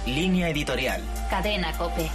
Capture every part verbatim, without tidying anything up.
Línea editorial. Cadena COPE.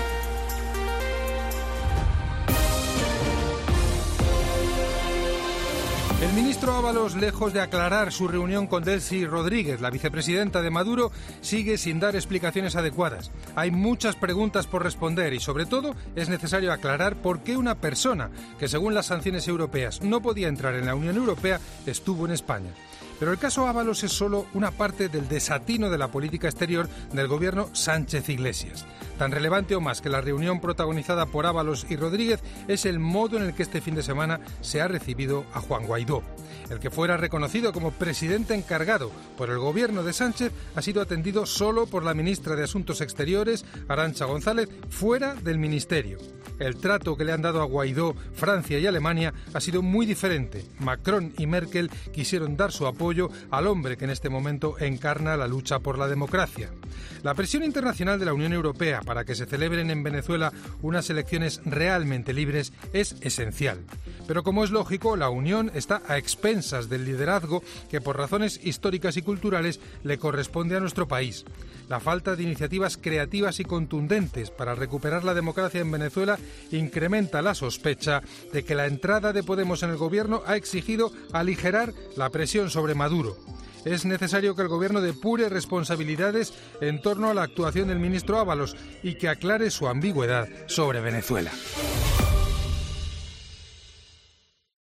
El ministro Ábalos, lejos de aclarar su reunión con Delcy Rodríguez, la vicepresidenta de Maduro, sigue sin dar explicaciones adecuadas. Hay muchas preguntas por responder y, sobre todo, es necesario aclarar por qué una persona que, según las sanciones europeas, no podía entrar en la Unión Europea, estuvo en España. Pero el caso Ábalos es solo una parte del desatino de la política exterior del gobierno Sánchez Iglesias. Tan relevante o más que la reunión protagonizada por Ábalos y Rodríguez es el modo en el que este fin de semana se ha recibido a Juan Guaidó. El que fuera reconocido como presidente encargado por el gobierno de Sánchez ha sido atendido solo por la ministra de Asuntos Exteriores, Arantxa González, fuera del ministerio. El trato que le han dado a Guaidó, Francia y Alemania ha sido muy diferente. Macron y Merkel quisieron dar su apoyo al hombre que en este momento encarna la lucha por la democracia. La presión internacional de la Unión Europea para que se celebren en Venezuela unas elecciones realmente libres es esencial. Pero como es lógico, la Unión está a expensas del liderazgo que por razones históricas y culturales le corresponde a nuestro país. La falta de iniciativas creativas y contundentes para recuperar la democracia en Venezuela incrementa la sospecha de que la entrada de Podemos en el gobierno ha exigido aligerar la presión sobre Maduro. Es necesario que el gobierno depure responsabilidades en torno a la actuación del ministro Ábalos y que aclare su ambigüedad sobre Venezuela.